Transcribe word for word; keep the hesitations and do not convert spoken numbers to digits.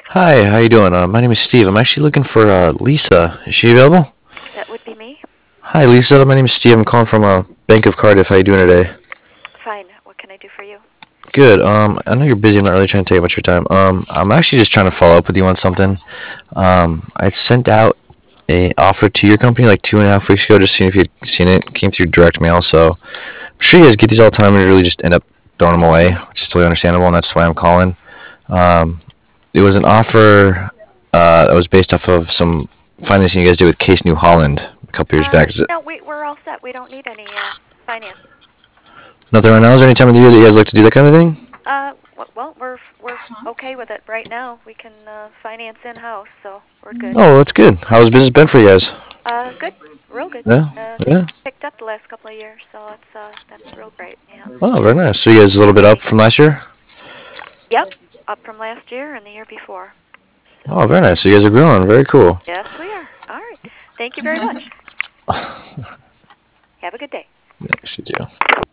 Hi, how you doing? Uh, my name is Steve. I'm actually looking for uh, Lisa. Is she available? That would be me. Hi, Lisa. My name is Steve. I'm calling from uh, Bank of Cardiff. How you doing today? Fine. What can I do for you? Good. Um, I know you're busy. I'm not really trying to take much of your time. Um, I'm actually just trying to follow up with you on something. Um, I sent out a offer to your company like two and a half weeks ago, just seeing if you'd seen it. Came through direct mail, so I'm sure you guys get these all the time and really just end up throwing them away, which is totally understandable, and that's why I'm calling. Um, it was an offer uh, that was based off of some financing you guys did with Case New Holland a couple years Uh, back. Is it no, we, we're all set. We don't need any uh, finance. nothing right now? Is there any time of the year that you guys like to do that kind of thing? Uh, w- well, we're we're okay with it right now. We can uh, finance in house, so we're good. Oh, that's good. How's business been for you guys? Uh, good, real good. Yeah, Uh, things yeah. picked up the last couple of years, so it's uh, that's real great. Yeah. Oh, very nice. So you guys a little bit up from last year? Yep, up from last year and the year before. So Oh, very nice. So you guys are growing. Very cool. yes, we are. All right. Thank you very much. Have a good day. Yes, you do.